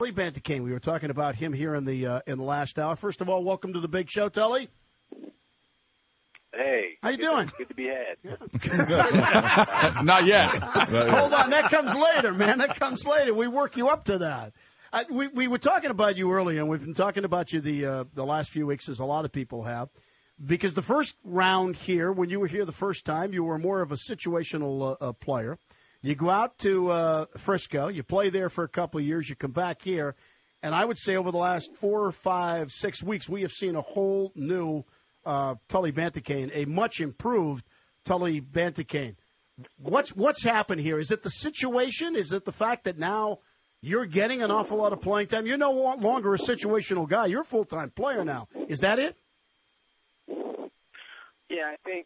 Tully Bantacane. We were talking about him here in the last hour. First of all, welcome to the big show, Tully. Hey. How you doing? Good to be had. Not yet. Hold on. That comes later, man. That comes later. We work you up to that. We were talking about you earlier, and we've been talking about you the last few weeks, as a lot of people have, because the first round here, when you were here the first time, you were more of a situational player. You go out to Frisco, you play there for a couple of years, you come back here, and I would say over the last 4, 5, 6 weeks, we have seen a whole new Tully Bantacane, a much improved Tully Bantacane. What's happened here? Is it the situation? Is it the fact that now you're getting an awful lot of playing time? You're no longer a situational guy. You're a full-time player now. Is that it? Yeah, I think,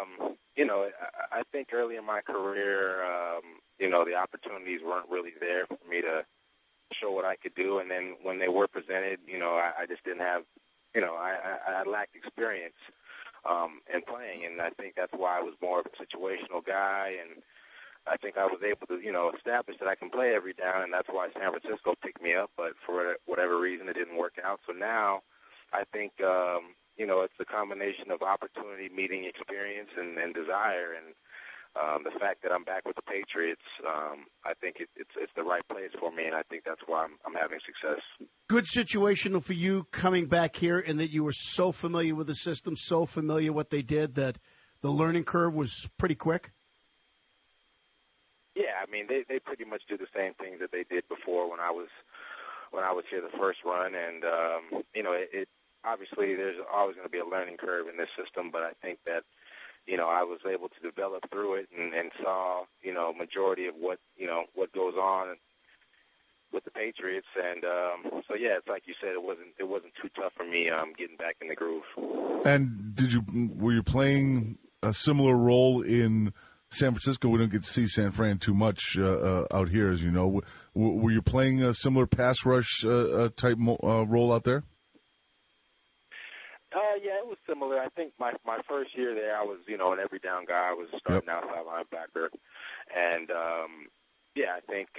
I think early in my career, the opportunities weren't really there for me to show what I could do. And then when they were presented, I just didn't have, I lacked experience in playing. And I think that's why I was more of a situational guy. And I think I was able to, establish that I can play every down, and that's why San Francisco picked me up. But for whatever reason, it didn't work out. So now I think, it's a combination of opportunity meeting experience and desire. And the fact that I'm back with the Patriots, I think it's the right place for me, and I think that's why I'm having success. Good situational for you coming back here, and that you were so familiar with the system, so familiar what they did, that the learning curve was pretty quick? Yeah, I mean, they pretty much do the same things that they did before when I was here the first run, and it obviously there's always going to be a learning curve in this system, but I think that I was able to develop through it and saw majority of what goes on with the Patriots, and so yeah, it's like you said, it wasn't too tough for me getting back in the groove. And were you playing a similar role in San Francisco? We don't get to see San Fran too much out here, as you know. Were you playing a similar pass rush type role out there? Yeah, it was similar. I think my first year there, I was an every down guy. I was starting outside linebacker, and I think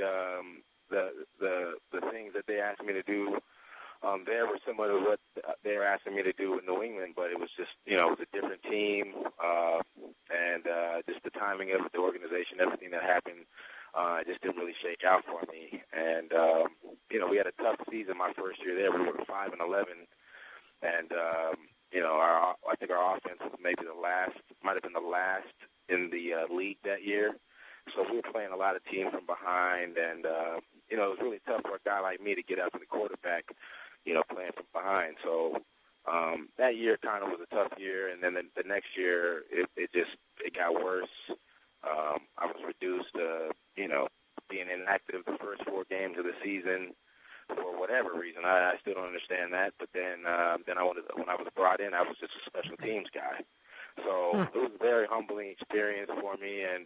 the things that they asked me to do there were similar to what they were asking me to do in New England, but it was just it was a different team, and just the timing of the organization, everything that happened, just didn't really shake out for me. And we had a tough season my first year there. We were 5-11. And, I think our offense was maybe might have been the last in the league that year. So we were playing a lot of teams from behind, and, it was really tough for a guy like me to get after the quarterback, playing from behind. So that year kind of was a tough year, and then the next year it got worse. I was reduced to, being inactive the first 4 games of the season. For whatever reason, I still don't understand that. But then when I was brought in, I was just a special teams guy. So it was a very humbling experience for me, and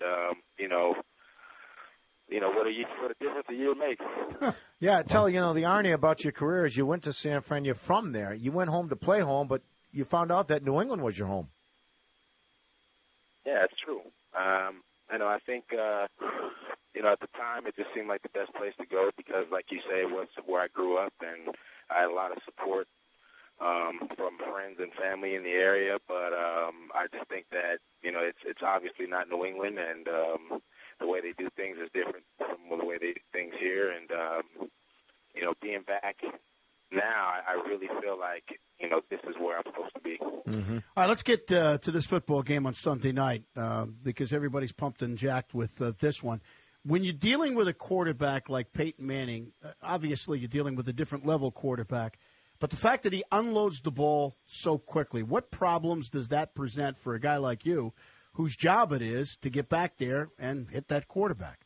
what a difference a year makes. Yeah, Tully, the irony about your career is you went to San Fran. You're from there. You went home to play home, but you found out that New England was your home. Yeah, it's true. I think. At the time, it just seemed like the best place to go because, like you say, it was where I grew up, and I had a lot of support from friends and family in the area. But I just think that, it's obviously not New England, and the way they do things is different from the way they do things here. And, being back now, I really feel like, this is where I'm supposed to be. Mm-hmm. All right, let's get to this football game on Sunday night because everybody's pumped and jacked with this one. When you're dealing with a quarterback like Peyton Manning, obviously you're dealing with a different level quarterback, but the fact that he unloads the ball so quickly, what problems does that present for a guy like you whose job it is to get back there and hit that quarterback?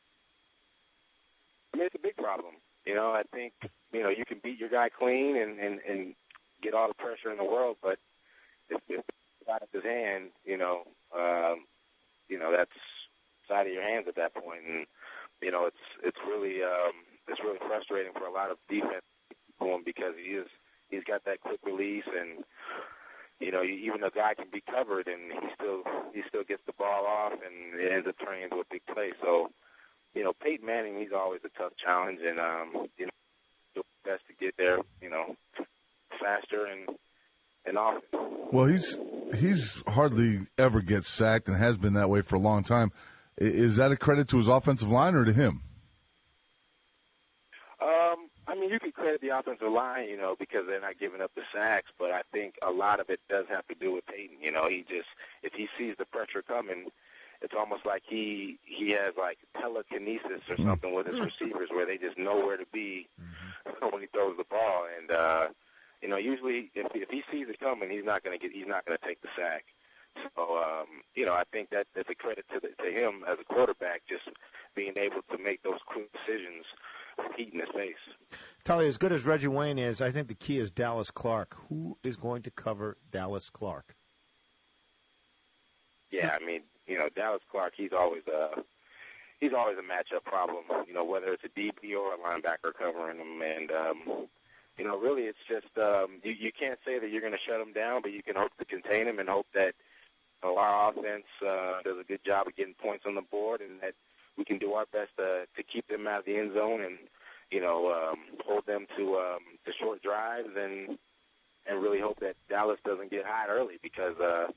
I mean, it's a big problem. I think, you can beat your guy clean and get all the pressure in the world, but if it's out of his hand, that's out of your hands at that point, and it's really frustrating for a lot of defense because he's got that quick release, and even a guy can be covered and he still gets the ball off, and it ends up turning into a big play. So Peyton Manning, he's always a tough challenge, and get there, faster and often. Well, he's hardly ever gets sacked and has been that way for a long time. Is that a credit to his offensive line or to him? I mean, you can credit the offensive line, because they're not giving up the sacks, but I think a lot of it does have to do with Peyton. If he sees the pressure coming, it's almost like he has like telekinesis or something with his receivers where they just know where to be when he throws the ball. And usually if he sees it coming, he's not going to take the sack. So I think that's a credit to him as a quarterback, just being able to make those quick decisions with heat in his face. Tully, as good as Reggie Wayne is, I think the key is Dallas Clark. Who is going to cover Dallas Clark? Yeah, I mean, Dallas Clark, he's always a matchup problem, whether it's a DB or a linebacker covering him. And, really it's just you can't say that you're going to shut him down, but you can hope to contain him and hope that our offense does a good job of getting points on the board and that we can do our best to keep them out of the end zone and, hold them to short drives and really hope that Dallas doesn't get hot early because,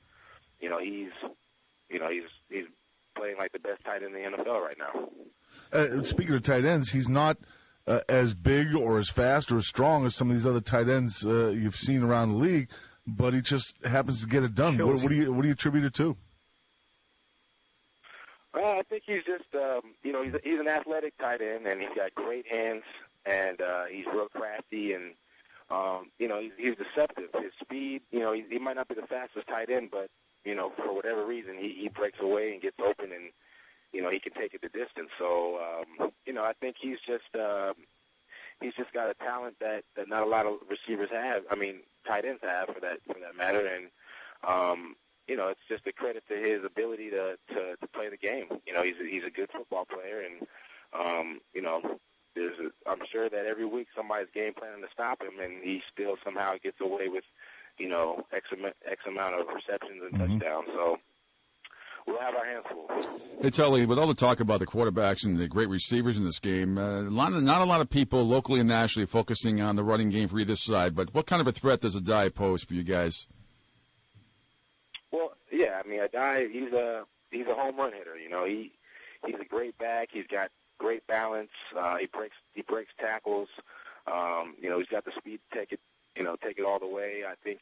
he's playing like the best tight end in the NFL right now. Speaking of tight ends, he's not as big or as fast or as strong as some of these other tight ends you've seen around the league, but he just happens to get it done. What do you attribute it to? Well, I think he's just, he's an athletic tight end, and he's got great hands, and he's real crafty, and, he's deceptive. His speed, he might not be the fastest tight end, but, for whatever reason, he breaks away and gets open, and, he can take it the distance. So, I think he's just got a talent that not a lot of receivers have. I mean, tight ends have for that matter, and, it's just a credit to his ability to play the game. He's a good football player, and I'm sure that every week somebody's game planning to stop him, and he still somehow gets away with X amount of receptions and touchdowns. So we'll have our hands full. Hey, Tully, with all the talk about the quarterbacks and the great receivers in this game, not a lot of people locally and nationally focusing on the running game for either side. But what kind of a threat does Adai pose for you guys? Well, yeah, I mean, Adai, he's a home run hitter. He's a great back. He's got great balance. He breaks tackles. He's got the speed to take it all the way. I think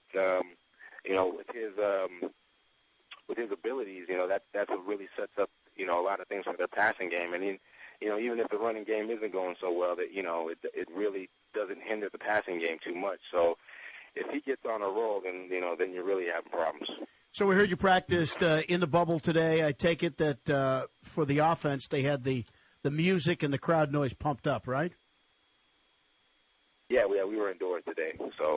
with his abilities, that's what really sets up a lot of things for their passing game. And even if the running game isn't going so well, that it really doesn't hinder the passing game too much. So if he gets on a roll, then you're really having problems. So we heard you practiced in the bubble today. I take it that for the offense, they had the music and the crowd noise pumped up, right? Yeah, we were indoors today, so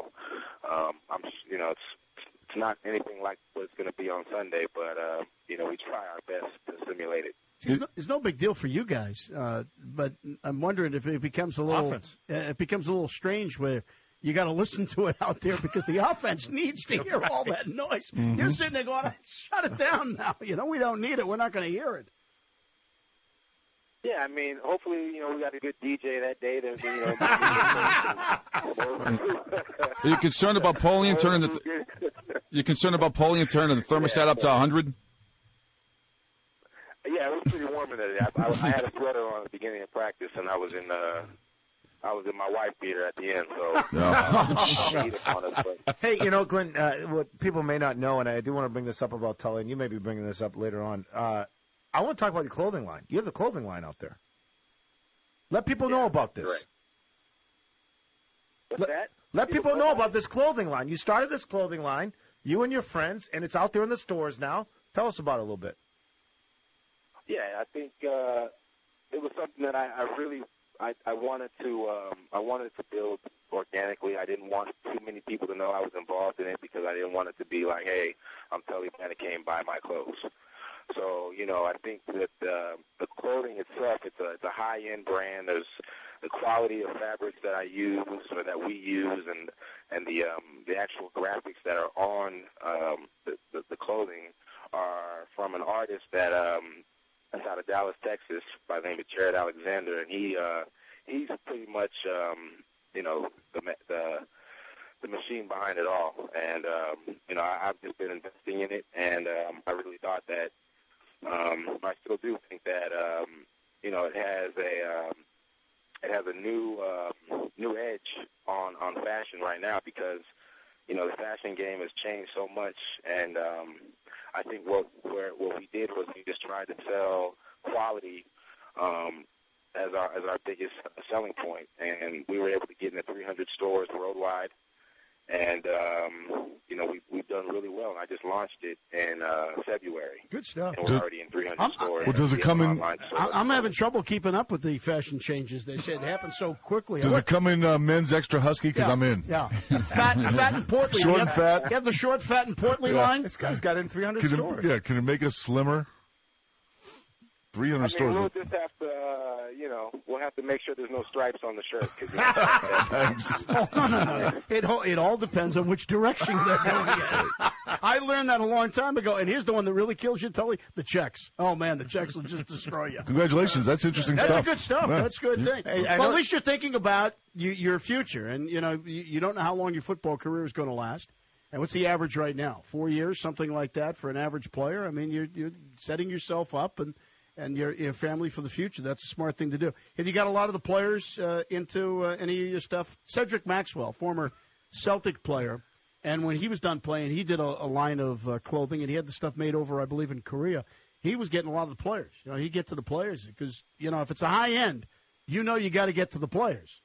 it's not anything like what it's going to be on Sunday, but we try our best to simulate it. It's no big deal for you guys, but I'm wondering if it becomes a little strange where you got to listen to it out there because the offense needs to hear all that noise. Mm-hmm. You're sitting there going, "Shut it down now." We don't need it. We're not going to hear it. Yeah, I mean, hopefully, we got a good DJ that day. Are you concerned about Polian turning the thermostat up to 100? Yeah, it was pretty warm in there. I had a sweater on at the beginning of practice, and I was in my wife beater at the end. So, Hey, Glenn, what people may not know, and I do want to bring this up about Tully, and you may be bringing this up later on. I want to talk about your clothing line. You have the clothing line out there. Let people know about this. Right. What's that? Let people know about this clothing line. You started this clothing line, you and your friends, and it's out there in the stores now. Tell us about it a little bit. Yeah, I think it was something that I wanted to build organically. I didn't want too many people to know I was involved in it because I didn't want it to be like, hey, I'm Tully Manning, buy my clothes. So, I think that the clothing itself, it's a high-end brand. There's the quality of fabrics that I use or that we use and the actual graphics that are on the clothing are from an artist that's out of Dallas, Texas, by the name of Jared Alexander, and he's pretty much the machine behind it all. And, I've just been investing in it, and I really thought that, I still do think that, it has a new edge on fashion right now because, the fashion game has changed so much, and I think what we did was we just tried to sell quality as our biggest selling point, and we were able to get into 300 stores worldwide, and we've done really well. I just launched it in February. Good stuff. And we're already in 300 stores. Well, does it come in? I'm having trouble keeping up with the fashion changes. They say it happens so quickly. Does it come in men's extra husky? Because I'm in. Yeah, fat and portly. Short and fat. You have the short, fat, and portly line. This guy's got in 300 stores. Can it make us slimmer? 300 stores. We'll just have to, we'll have to make sure there's no stripes on the shirt. Thanks. No. It all depends on which direction they're going in. I learned that a long time ago, and here's the one that really kills you, Tully, the checks. Oh, man, the checks will just destroy you. Congratulations. That's interesting stuff. That's good stuff. Yeah. That's a good thing. Well, at least you're thinking about your future, and, you don't know how long your football career is going to last. And what's the average right now? 4 years, something like that for an average player? I mean, you're setting yourself up and your family for the future. That's a smart thing to do. Have you got a lot of the players into any of your stuff? Cedric Maxwell, former Celtic player, and when he was done playing, he did a line of clothing, and he had the stuff made over, I believe, in Korea. He was getting a lot of the players. He'd get to the players because, if it's a high end, you got to get to the players.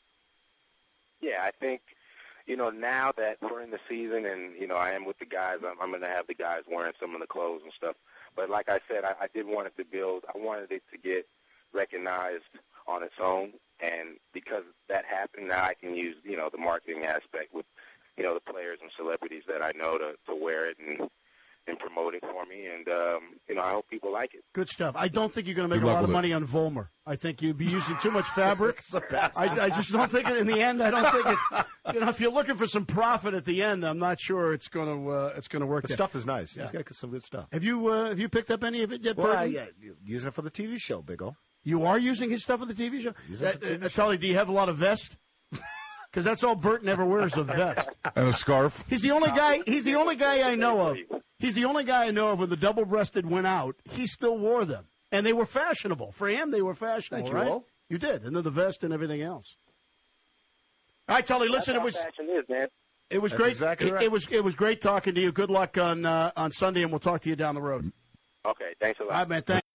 Yeah, I think, now that we're in the season and, I am with the guys, I'm going to have the guys wearing some of the clothes and stuff. But like I said, I did want it to build. I wanted it to get recognized on its own, and because that happened, now I can use the marketing aspect with the players and celebrities that I know to wear it and promote it for me, and I hope people like it. Good stuff. I don't think you're going to make a lot of money on Volmer. I think you'd be using too much fabric. I just don't think it. In the end, I don't think it. If you're looking for some profit at the end, I'm not sure it's going to work. The stuff is nice. Yeah. He's got some good stuff. Have you picked up any of it yet, Burton? Yeah, using it for the TV show, Big O. You are using his stuff for the TV show. Tully, do you have a lot of vest? Because that's all Burton ever wears, a vest and a scarf. He's the only guy I know of. He's the only guy I know of when the double-breasted went out. He still wore them, and they were fashionable. For him, they were fashionable. Thank you, right? Will. You did, and then the vest and everything else. All right, Tully. Listen, That's how fashion is, man. It was That's great. Exactly right. It was great talking to you. Good luck on Sunday, and we'll talk to you down the road. Okay, thanks a lot. All right, man. Thanks.